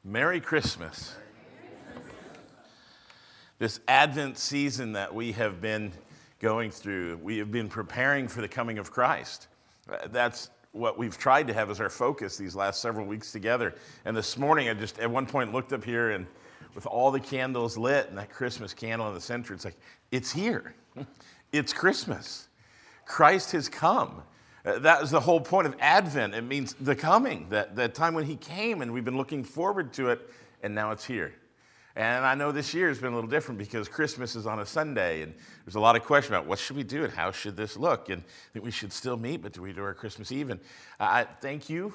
Merry Christmas. This Advent season that we have been going through, we have been preparing for the coming of Christ. That's what we've tried to have as our focus these last several weeks together. And this morning, I just at one point looked up here and with all the candles lit and that Christmas candle in the center, it's like, it's here. It's Christmas. Christ has come. That is the whole point of Advent. It means the coming, that time when he came, and we've been looking forward to it, and now it's here. And I know this year has been a little different because Christmas is on a Sunday, and there's a lot of question about what should we do and how should this look, and I think we should still meet, but do we do our Christmas Eve? And I thank you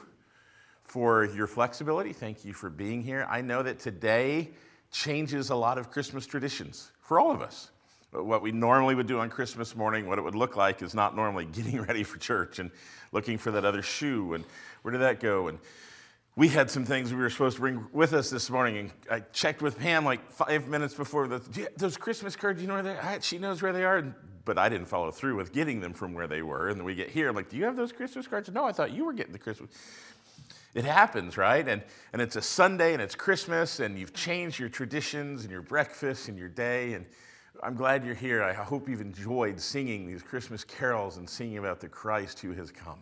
for your flexibility. Thank you for being here. I know that today changes a lot of Christmas traditions for all of us. What we normally would do on Christmas morning, what it would look like, is not normally getting ready for church and looking for that other shoe, and where did that go? And we had some things we were supposed to bring with us this morning, and I checked with Pam like 5 minutes before, those Christmas cards, you know where they are? She knows where they are, but I didn't follow through with getting them from where they were, and then we get here, I'm like, do you have those Christmas cards? No, I thought you were getting the Christmas. It happens, right? And it's a Sunday, and it's Christmas, and you've changed your traditions and your breakfast and your day, and I'm glad you're here. I hope you've enjoyed singing these Christmas carols and singing about the Christ who has come.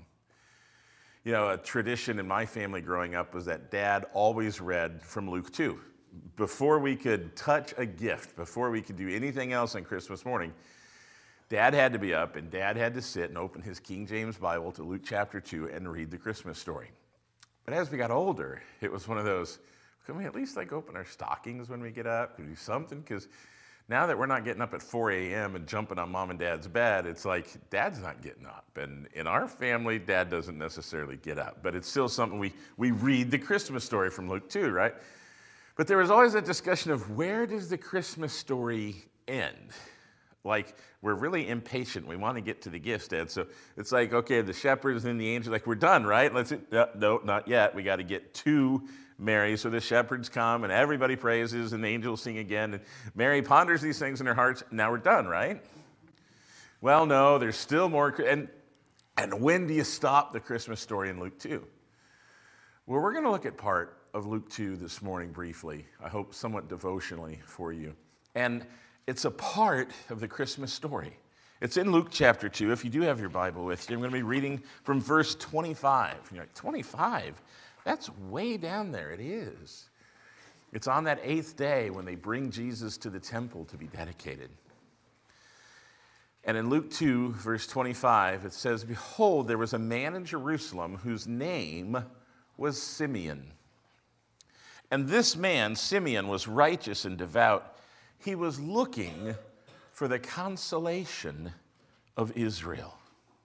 You know, a tradition in my family growing up was that Dad always read from Luke 2. Before we could touch a gift, before we could do anything else on Christmas morning, Dad had to be up and Dad had to sit and open his King James Bible to Luke chapter 2 and read the Christmas story. But as we got older, it was one of those, can we at least like open our stockings when we get up? Can we do something? Because now that we're not getting up at 4 a.m. and jumping on Mom and Dad's bed, it's like Dad's not getting up. And in our family, Dad doesn't necessarily get up. But it's still something we read the Christmas story from Luke 2, right? But there was always that discussion of where does the Christmas story end? Like, we're really impatient. We want to get to the gifts, Dad. So it's like, okay, the shepherds and the angels, like, we're done, right? No, not yet. We got to get to Mary. So the shepherds come, and everybody praises, and the angels sing again. And Mary ponders these things in her heart. Now we're done, right? Well, no, there's still more. And when do you stop the Christmas story in Luke 2? Well, we're going to look at part of Luke 2 this morning briefly. I hope somewhat devotionally for you. And it's a part of the Christmas story. It's in Luke chapter 2. If you do have your Bible with you, I'm going to be reading from verse 25. And you're like, 25? That's way down there. It is. It's on that 8th day when they bring Jesus to the temple to be dedicated. And in Luke 2, verse 25, it says, "Behold, there was a man in Jerusalem whose name was Simeon. And this man, Simeon, was righteous and devout. He was looking for the consolation of Israel."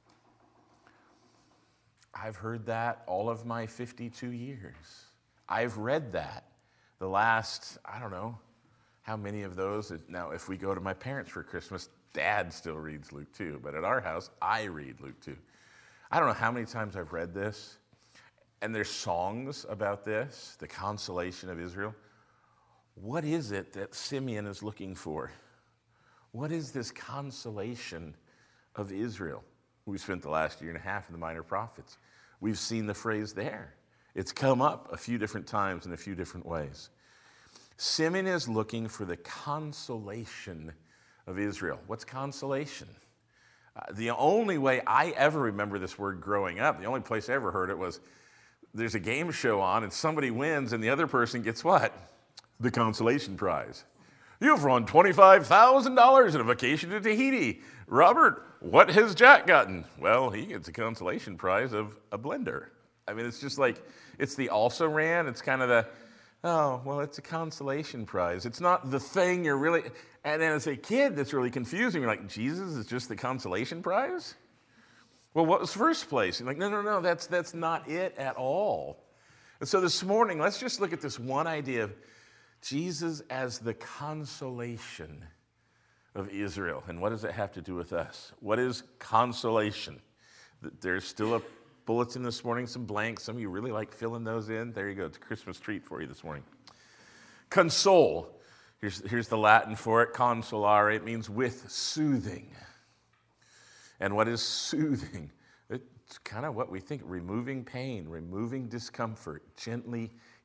I've heard that all of my 52 years. I've read that the last, I don't know how many of those. Now, if we go to my parents for Christmas, Dad still reads Luke 2, but at our house, I read Luke 2. I don't know how many times I've read this, and there's songs about this, the consolation of Israel. What is it that Simeon is looking for? What is this consolation of Israel? We spent the last year and a half in the Minor Prophets. We've seen the phrase there. It's come up a few different times in a few different ways. Simeon is looking for the consolation of Israel. What's consolation? The only way I ever remember this word growing up, the only place I ever heard it was there's a game show on and somebody wins and the other person gets what? The consolation prize. "You've won $25,000 in a vacation to Tahiti. Robert, what has Jack gotten?" Well, he gets a consolation prize of a blender. I mean, it's just like, it's the also ran. It's kind of the, oh, well, it's a consolation prize. It's not the thing you're really, and then as a kid, that's really confusing. You're like, Jesus is just the consolation prize? Well, what was first place? You're like, no, that's not it at all. And so this morning, let's just look at this one idea of Jesus as the consolation of Israel. And what does it have to do with us? What is consolation? There's still a bulletin this morning, some blanks. Some of you really like filling those in. There you go. It's a Christmas treat for you this morning. Console. Here's the Latin for it. Consolare. It means with soothing. And what is soothing? It's kind of what we think. Removing pain, removing discomfort, gently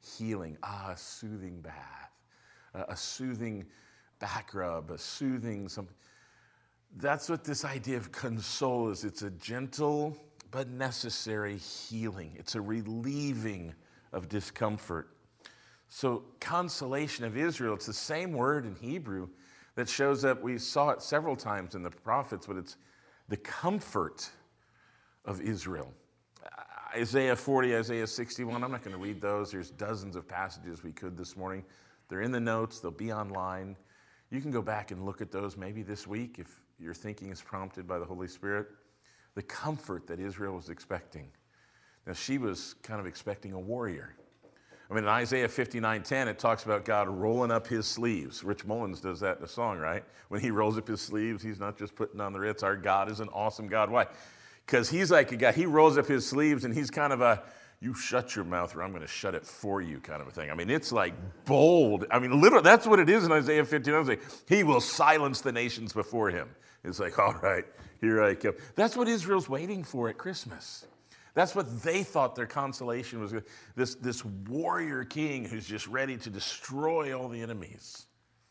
healing, a soothing bath, a soothing back rub, a soothing something. That's what this idea of console is. It's a gentle but necessary healing. It's a relieving of discomfort. So consolation of Israel, it's the same word in Hebrew that shows up. We saw it several times in the prophets, but it's the comfort of Israel. Isaiah 40, Isaiah 61, I'm not going to read those. There's dozens of passages we could this morning. They're in the notes. They'll be online. You can go back and look at those maybe this week if your thinking is prompted by the Holy Spirit. The comfort that Israel was expecting. Now, she was kind of expecting a warrior. I mean, in Isaiah 59:10, it talks about God rolling up his sleeves. Rich Mullins does that in a song, right? When he rolls up his sleeves, he's not just putting on the Ritz. Our God is an awesome God. Why? Because he's like a guy, he rolls up his sleeves and he's kind of a, you shut your mouth or I'm going to shut it for you kind of a thing. I mean, it's like bold. I mean, literally, that's what it is in Isaiah 59. It's like, he will silence the nations before him. It's like, all right, here I come. That's what Israel's waiting for at Christmas. That's what they thought their consolation was. This warrior king who's just ready to destroy all the enemies.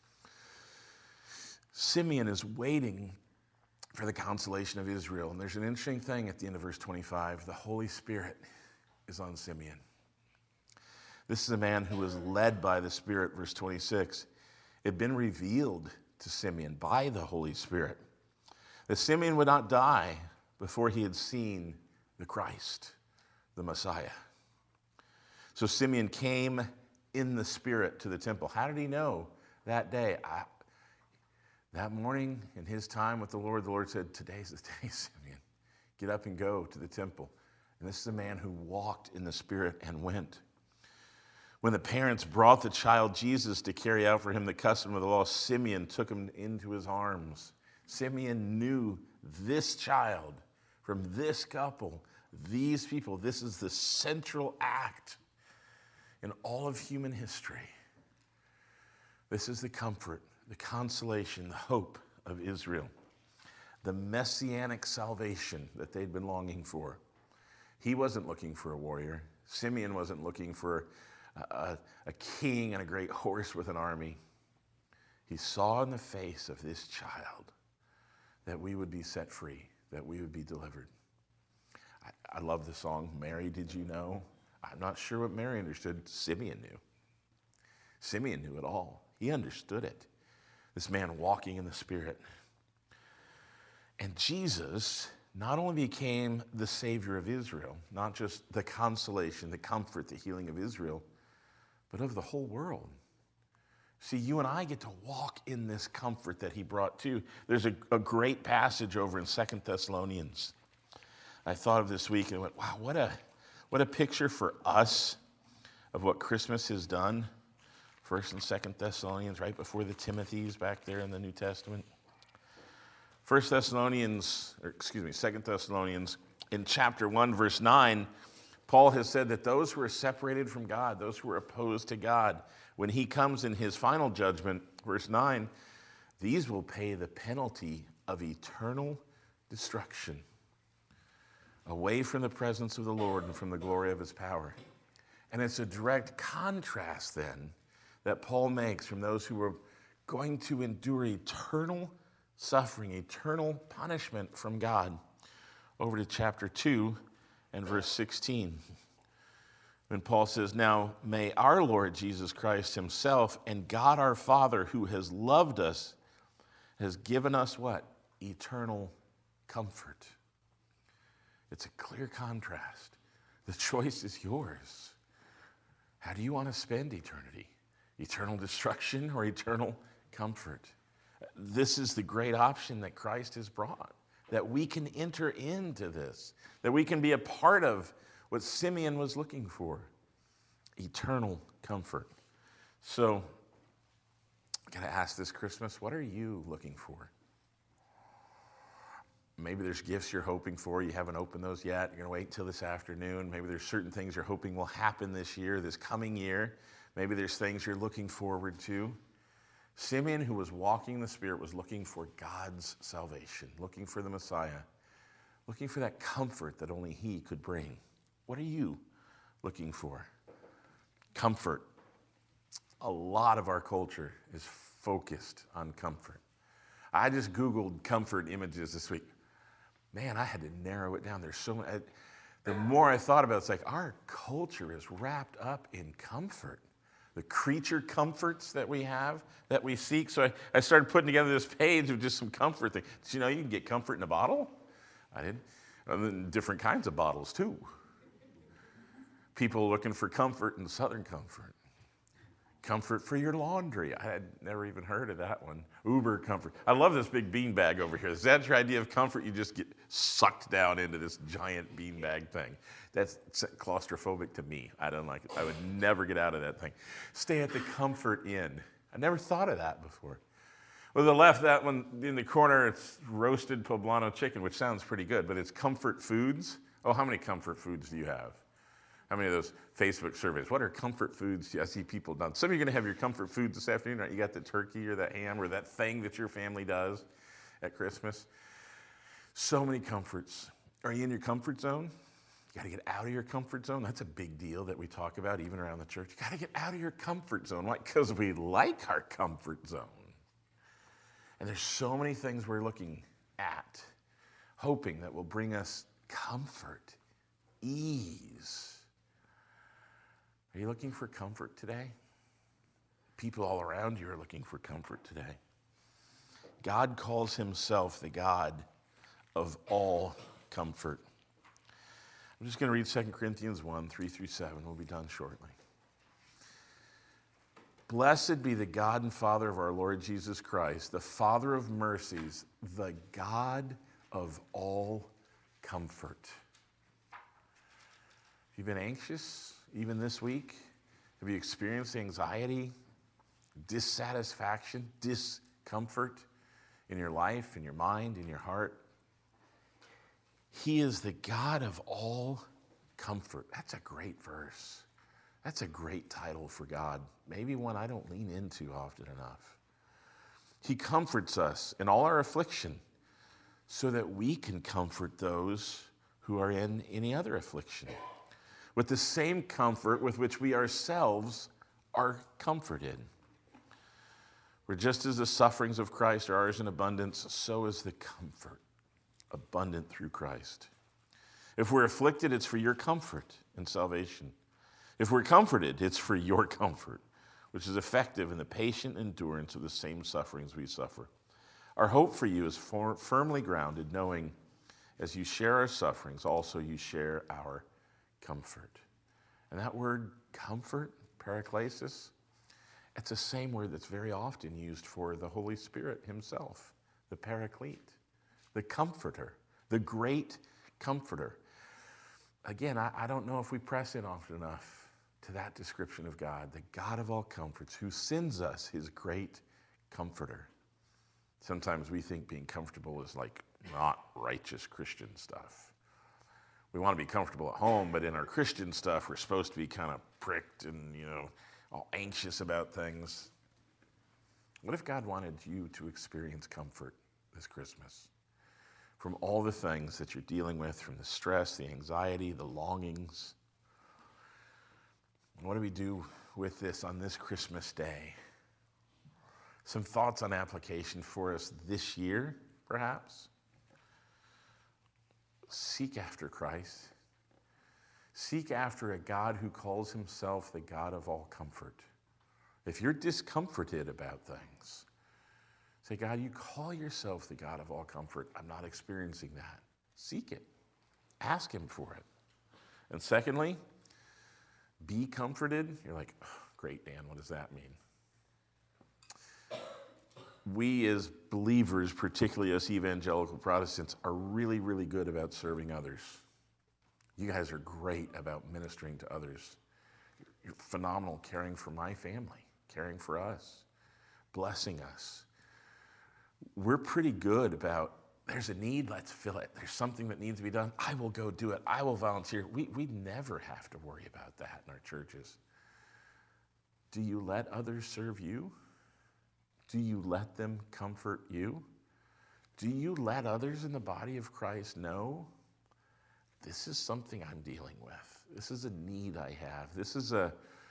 Simeon is waiting for the consolation of Israel. And there's an interesting thing at the end of verse 25. The Holy Spirit is on Simeon. This is a man who was led by the Spirit, verse 26. It had been revealed to Simeon by the Holy Spirit that Simeon would not die before he had seen the Christ, the Messiah. So Simeon came in the Spirit to the temple. How did he know that day? That morning, in his time with the Lord said, today's the day, Simeon. Get up and go to the temple. And this is a man who walked in the Spirit and went. When the parents brought the child Jesus to carry out for him the custom of the law, Simeon took him into his arms. Simeon knew this child from this couple, these people. This is the central act in all of human history. This is the comfort, the consolation, the hope of Israel, the messianic salvation that they'd been longing for. He wasn't looking for a warrior. Simeon wasn't looking for a king and a great horse with an army. He saw in the face of this child that we would be set free, that we would be delivered. I love the song, Mary, Did You Know? I'm not sure what Mary understood. Simeon knew. Simeon knew it all. He understood it. This man walking in the Spirit. And Jesus not only became the Savior of Israel, not just the consolation, the comfort, the healing of Israel, but of the whole world. See, you and I get to walk in this comfort that he brought too. There's a great passage over in 2 Thessalonians. I thought of this week and I went, wow, what a picture for us of what Christmas has done. 1 and 2 Thessalonians, right before the Timothys back there in the New Testament. 2 Thessalonians, in chapter 1, verse 9, Paul has said that those who are separated from God, those who are opposed to God, when he comes in his final judgment, verse 9, these will pay the penalty of eternal destruction, away from the presence of the Lord and from the glory of his power. And it's a direct contrast then that Paul makes from those who are going to endure eternal suffering, eternal punishment from God, over to chapter 2 and verse 16. When Paul says, now may our Lord Jesus Christ himself and God our Father, who has loved us, has given us what? Eternal comfort. It's a clear contrast. The choice is yours. How do you want to spend eternity? Eternal destruction or eternal comfort? This is the great option that Christ has brought, that we can enter into this, that we can be a part of what Simeon was looking for, eternal comfort. So, I'm going to ask this Christmas, what are you looking for? Maybe there's gifts you're hoping for. You haven't opened those yet. You're going to wait until this afternoon. Maybe there's certain things you're hoping will happen this year, this coming year. Maybe there's things you're looking forward to. Simeon, who was walking in the Spirit, was looking for God's salvation, looking for the Messiah, looking for that comfort that only he could bring. What are you looking for? Comfort. A lot of our culture is focused on comfort. I just Googled comfort images this week. Man, I had to narrow it down. There's so many. The more I thought about it, it's like our culture is wrapped up in comfort. The creature comforts that we have, that we seek. So I started putting together this page of just some comfort things. Did you know you can get comfort in a bottle? I did. And then different kinds of bottles, too. People looking for comfort in Southern Comfort. Comfort for your laundry. I had never even heard of that one. Uber Comfort. I love this big bean bag over here. Is that your idea of comfort? You just get sucked down into this giant bean bag thing. That's claustrophobic to me. I don't like it. I would never get out of that thing. Stay at the Comfort Inn. I never thought of that before. Well, the left, that one in the corner, it's roasted poblano chicken, which sounds pretty good, but it's comfort foods. Oh, how many comfort foods do you have? How many of those Facebook surveys? What are comfort foods? I see people done. Some of you are going to have your comfort foods this afternoon, right? You got the turkey or the ham or that thing that your family does at Christmas. So many comforts. Are you in your comfort zone? You got to get out of your comfort zone. That's a big deal that we talk about even around the church. You got to get out of your comfort zone. Why? Because we like our comfort zone. And there's so many things we're looking at, hoping that will bring us comfort, ease. Are you looking for comfort today? People all around you are looking for comfort today. God calls himself the God of all comfort. I'm just going to read 2 Corinthians 1, 3-7. We'll be done shortly. Blessed be the God and Father of our Lord Jesus Christ, the Father of mercies, the God of all comfort. Have you been anxious even this week? Have you experienced anxiety, dissatisfaction, discomfort in your life, in your mind, in your heart? He is the God of all comfort. That's a great verse. That's a great title for God. Maybe one I don't lean into often enough. He comforts us in all our affliction so that we can comfort those who are in any other affliction with the same comfort with which we ourselves are comforted. For just as the sufferings of Christ are ours in abundance, so is the comfort abundant through Christ. If we're afflicted, it's for your comfort and salvation. If we're comforted, it's for your comfort, which is effective in the patient endurance of the same sufferings we suffer. Our hope for you is firmly grounded, knowing as you share our sufferings, also you share our comfort. And that word comfort, paraklesis, it's the same word that's very often used for the Holy Spirit himself, the paraclete, the comforter, the great comforter. Again, I don't know if we press in often enough to that description of God, the God of all comforts, who sends us his great comforter. Sometimes we think being comfortable is like not righteous Christian stuff. We want to be comfortable at home, but in our Christian stuff, we're supposed to be kind of pricked and, all anxious about things. What if God wanted you to experience comfort this Christmas? From all the things that you're dealing with, from the stress, the anxiety, the longings. What do we do with this on this Christmas day? Some thoughts on application for us this year, perhaps. Seek after Christ. Seek after a God who calls himself the God of all comfort. If you're discomforted about things, say, God, you call yourself the God of all comfort. I'm not experiencing that. Seek it. Ask him for it. And secondly, be comforted. You're like, oh, great, Dan, what does that mean? We as believers, particularly us evangelical Protestants, are really, really good about serving others. You guys are great about ministering to others. You're phenomenal caring for my family, caring for us, blessing us. We're pretty good about, there's a need, let's fill it. There's something that needs to be done, I will go do it. I will volunteer. We never have to worry about that in our churches. Do you let others serve you? Do you let them comfort you? Do you let others in the body of Christ know this is something I'm dealing with? This is a need I have. This is a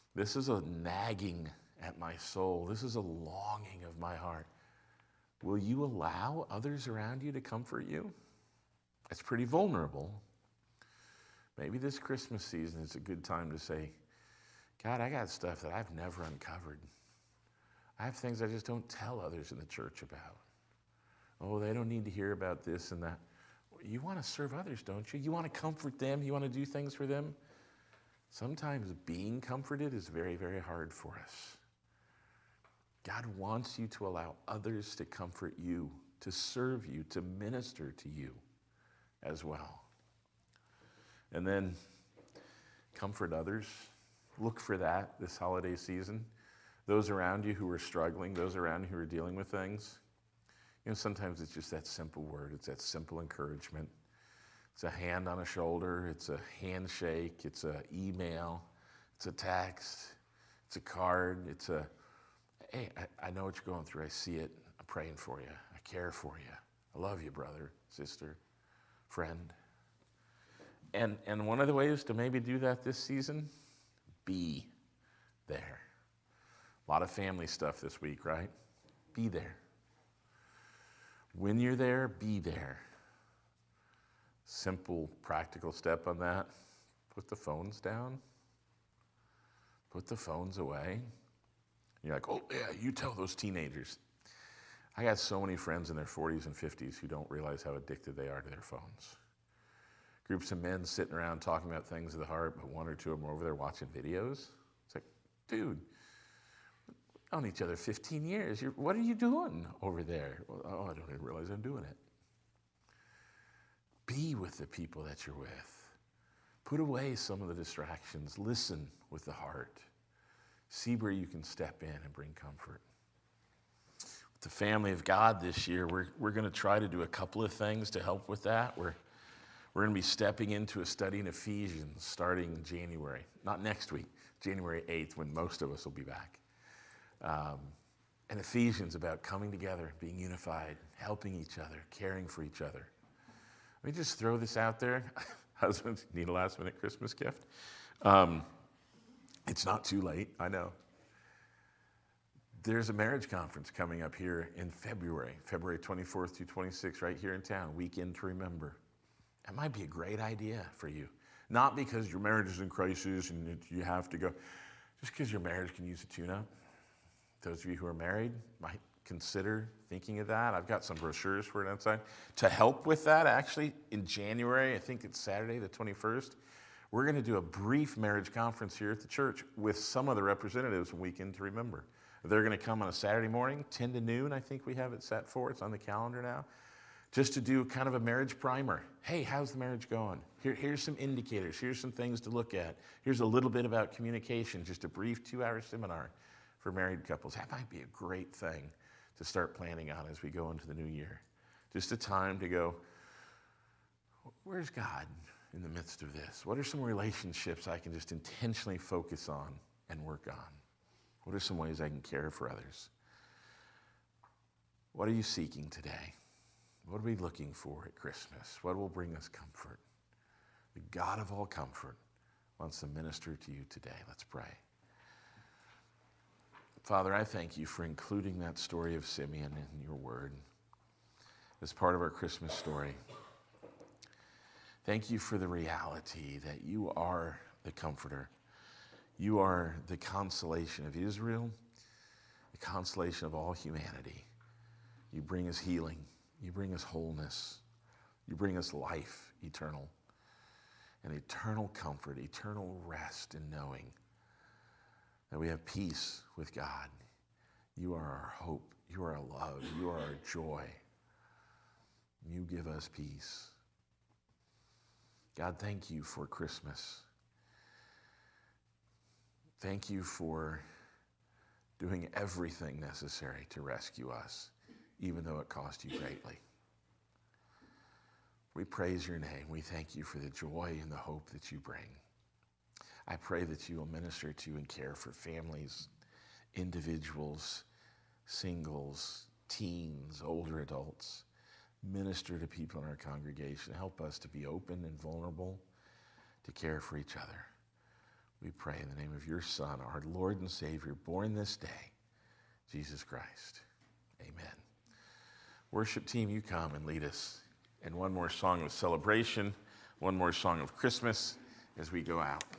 This is a nagging at my soul. This is a longing of my heart. Will you allow others around you to comfort you? It's pretty vulnerable. Maybe this Christmas season is a good time to say, God, I got stuff that I've never uncovered. I have things I just don't tell others in the church about. Oh, they don't need to hear about this and that. You want to serve others, don't you? You want to comfort them. You want to do things for them. Sometimes being comforted is very, very hard for us. God wants you to allow others to comfort you, to serve you, to minister to you as well. And then comfort others. Look for that this holiday season. Those around you who are struggling, those around you who are dealing with things. You know, sometimes it's just that simple word. It's that simple encouragement. It's a hand on a shoulder. It's a handshake. It's an email. It's a text. It's a card. It's a, hey, I know what you're going through. I see it. I'm praying for you. I care for you. I love you, brother, sister, friend. And one of the ways to maybe do that this season, be there. A lot of family stuff this week, right? Be there. When you're there, be there. Simple, practical step on that. Put the phones down. Put the phones away. You're like, oh, yeah, you tell those teenagers. I got so many friends in their 40s and 50s who don't realize how addicted they are to their phones. Groups of men sitting around talking about things of the heart, but one or two of them are over there watching videos. It's like, dude, we've known each other 15 years. What are you doing over there? Well, oh, I don't even realize I'm doing it. Be with the people that you're with. Put away some of the distractions. Listen with the heart. See where you can step in and bring comfort. With the family of God this year, we're going to try to do a couple of things to help with that. We're going to be stepping into a study in Ephesians starting in January. Not next week, January 8th, when most of us will be back. And Ephesians about coming together, being unified, helping each other, caring for each other. Let me just throw this out there. Husbands need a last-minute Christmas gift. It's not too late, I know. There's a marriage conference coming up here in February 24th through 26th, right here in town, Weekend to Remember. That might be a great idea for you. Not because your marriage is in crisis and you have to go, just because your marriage can use a tune-up. Those of you who are married might consider thinking of that. I've got some brochures for it outside. To help with that, actually, in January, I think it's Saturday the 21st, we're going to do a brief marriage conference here at the church with some of the representatives from Weekend to Remember. They're going to come on a Saturday morning, 10 to noon, I think we have it set for. It's on the calendar now. Just to do kind of a marriage primer. Hey, how's the marriage going? Here's some indicators. Here's some things to look at. Here's a little bit about communication, just a brief 2-hour seminar for married couples. That might be a great thing to start planning on as we go into the new year. Just a time to go, where's God in the midst of this? What are some relationships I can just intentionally focus on and work on? What are some ways I can care for others? What are you seeking today? What are we looking for at Christmas? What will bring us comfort? The God of all comfort wants to minister to you today. Let's pray. Father, I thank you for including that story of Simeon in your word as part of our Christmas story. Thank you for the reality that you are the comforter. You are the consolation of Israel, the consolation of all humanity. You bring us healing. You bring us wholeness. You bring us life eternal and eternal comfort, eternal rest in knowing that we have peace with God. You are our hope. You are our love. You are our joy. You give us peace. God, thank you for Christmas. Thank you for doing everything necessary to rescue us, even though it cost you greatly. We praise your name. We thank you for the joy and the hope that you bring. I pray that you will minister to and care for families, individuals, singles, teens, older adults. Minister to people in our congregation. Help us to be open and vulnerable, to care for each other. We pray in the name of your Son, our Lord and Savior, born this day, Jesus Christ. Amen. Worship team, you come and lead us in one more song of celebration, one more song of Christmas as we go out.